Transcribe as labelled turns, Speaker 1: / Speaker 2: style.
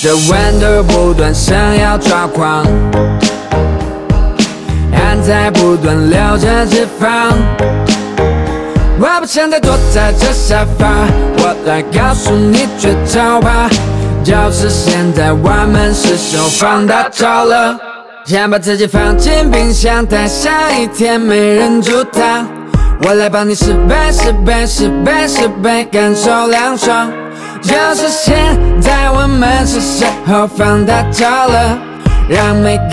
Speaker 1: 这温度不断想要抓狂，汗在不断流着脂肪。我不想再躲在这沙发，我来告诉你绝招吧。就是现在，我们是手放大招了。先把自己放进冰箱，待下一天没人煮汤。我来帮你10倍10倍10倍10倍，感受凉爽。就是现在，我们是时候放大招了，让每